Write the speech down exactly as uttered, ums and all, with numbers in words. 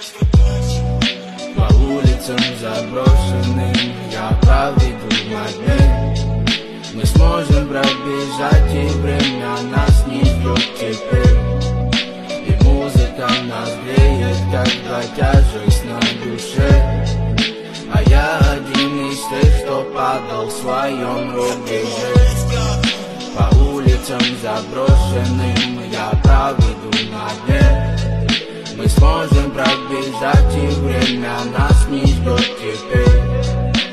По улицам заброшенным я проведу на дне. Мы сможем пробежать, и время нас не ждет теперь. И музыка нас греет, когда тяжесть на душе. А я один из тех, что падал в своем рубеже. По улицам заброшенным я проведу на дне. Мы сможем пробежать, и время нас не ждет теперь.